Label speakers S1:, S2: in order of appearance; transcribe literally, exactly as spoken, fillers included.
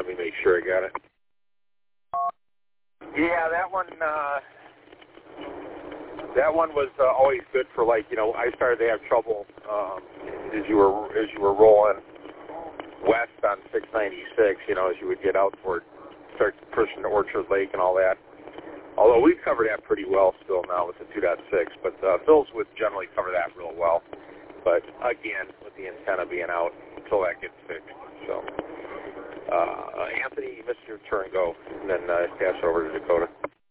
S1: let me make sure I got it. Yeah, that one. Uh, that one was uh, always good for, like, you know, I started to have trouble um, as you were as you were rolling west on six ninety-six. You know, as you would get out toward start pushing to Orchard Lake and all that. Although we cover that pretty well still now with the two point six, but uh, Phil's would generally cover that real well. But again, with the antenna being out until that gets fixed. So, uh, Anthony, you missed your turn. Go, and then uh, pass over to Dakota.